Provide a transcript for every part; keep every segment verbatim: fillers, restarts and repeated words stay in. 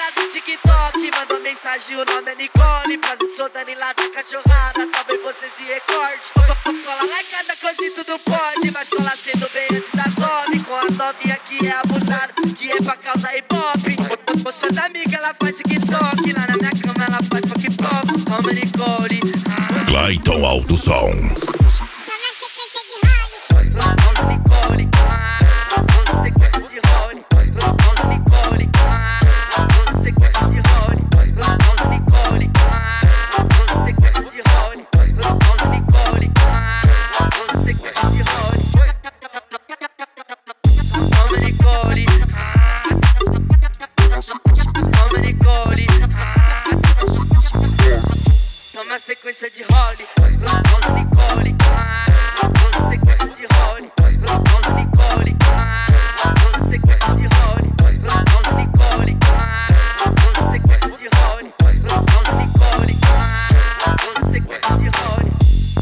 lá do TikTok mandou mensagem, o nome é Nicole. Quase sou Dani lá da cachorrada, talvez você se recorde. Cola lá em casa, coisa e tudo pode, mas cola cedo bem antes das nove. Com as novinhas que é abusado, que é pra causar ibope. Com suas amigas ela faz TikTok, lá na minha cama ela faz pop-pop. Como Nicole. Ah. Clayton Alto Som. Como Nicole. Ah. Como sequência de role. Como Nicole. Ah. Como sequência de role. Como Nicole. Ah. Como sequência de role. Como Nicole. Ah. Como sequência de role. Como Nicole. Ah. Como Nicole. Ah. Toma sequência de role. Como Nicole. Ah. Como sequência de role. Como Nicole. Ah. Como sequência de role. Como Nicole. Ah. Como sequência de role. Como Nicole. Ah. Como sequência de role.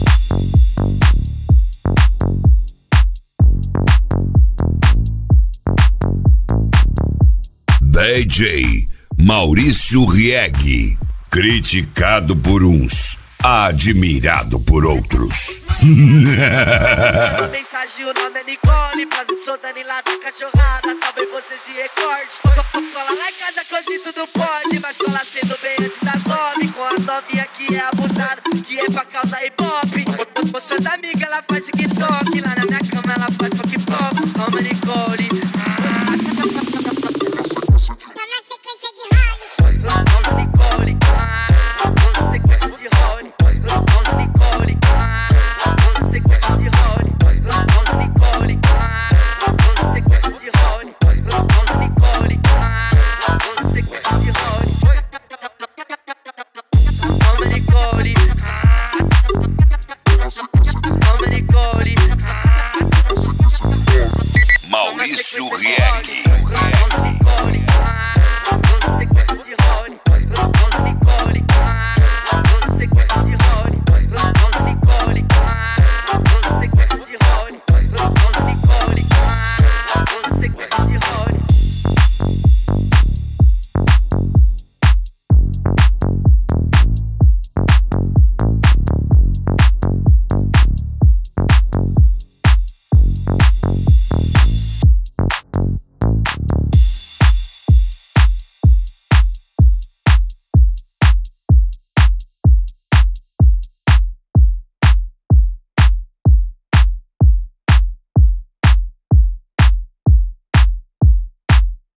D J Maurício Rieg. Criticado por uns, admirado por outros. Mensagem, o nome é Nicole. Quase sou Dani lá da cachorrada, talvez você se recorde. Cola lá em casa, coisa e tudo pode, mas cola cedo bem antes das nove. Com as novinhas que é abusado, que é pra causar ibope. Com suas amigas ela faz TikTok, lá na